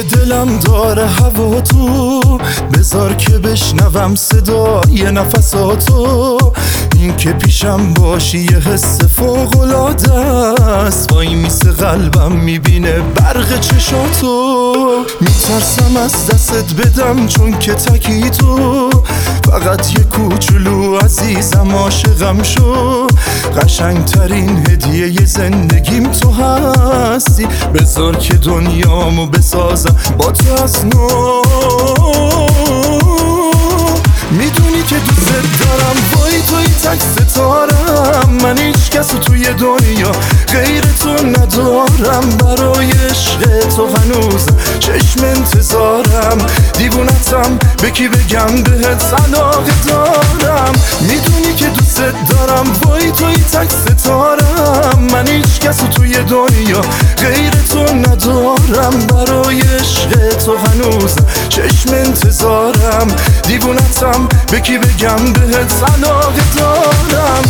دلم داره هوا تو، بذار که بشنوم صدای نفساتو. این که پیشم باشی یه حس فوق‌العاده است، وای میسه قلبم میبینه برق چشاتو. میترسم از دستت بدم چون که تکی تو، فقط یه کوچولو عزیزم عاشقم شو. قشنگترین هدیه زندگیم تو هستی، بذار که دنیامو بسازم با تو از نو. میدونی که دوست دارم، وای توی تک ستارم. من هیچ کسو توی دنیا غیر تو ندارم. برای عشق تو هنوز چشم انتظارم. دیوونتم به کی بگم بهت علاقه دارم. میدونی که دوست دارم، وای توی تک ستارم. من هیچ کسو توی دنیا غیر تو ندارم. برای عشق تو هنوز چشم انتظارم. دیوونتم به کی بگم بهت علاقه دارم.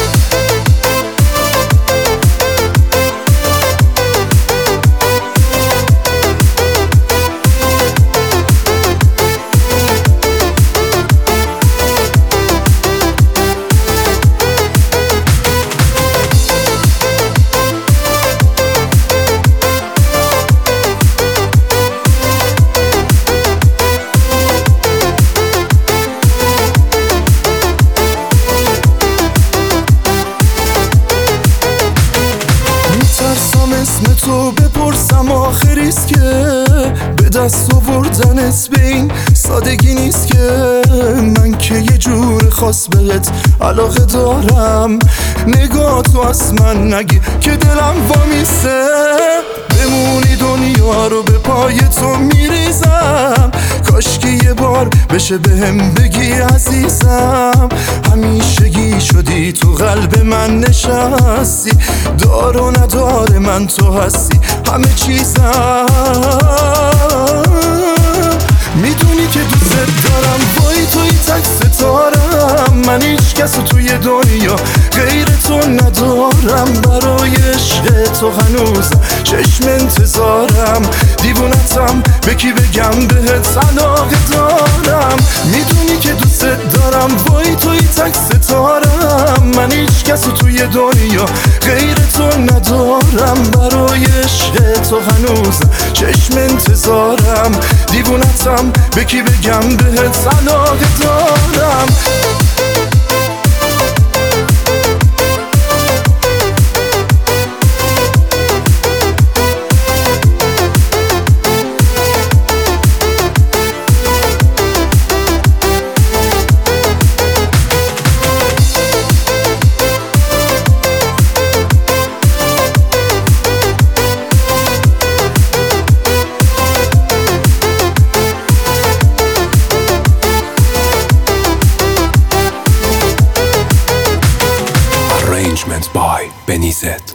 اسم تو بپرسم آخریست که به دست آوردنت به این سادگی نیست که. من که یه جور خاص بهت علاقه دارم. نگاه تو از من نگی که دلم وامیسته. بمونی دنیا رو به پای تو میریزم. کاش که یه بار بشه بهم بگی عزیزم. همیشگی شدی تو قلب من نشستی. دار و ندار من تو هستی همه چیزم. میدونی که دوست دارم، وای توی تک ستارم. من هیچ کسو توی دنیا غیر تو ندارم. برای عشق تو هنوز چشم انتظارم. دیوونتم به کی بگم بهت علاقه دارم. میدونی که دوست دارم، وای توی تک ستارم. من هیچ کسو توی دنیا غیر تو ندارم. برای عشق تو هنوز چشم انتظارم. دیوونتم به کی بگم بهت علاقه دارم. Arrangements by Benny Z.